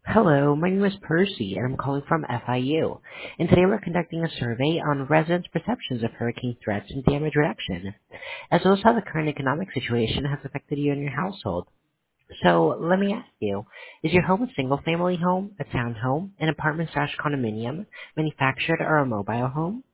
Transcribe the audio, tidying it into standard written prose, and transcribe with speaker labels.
Speaker 1: Hello, my name is Percy, and I'm calling from FIU. And today we're conducting a survey on residents' perceptions of hurricane threats and damage reduction, as well as how the current economic situation has affected you and your household. So let me ask you, is your home a single-family home, a townhome, an apartment/condominium, manufactured, or a mobile home?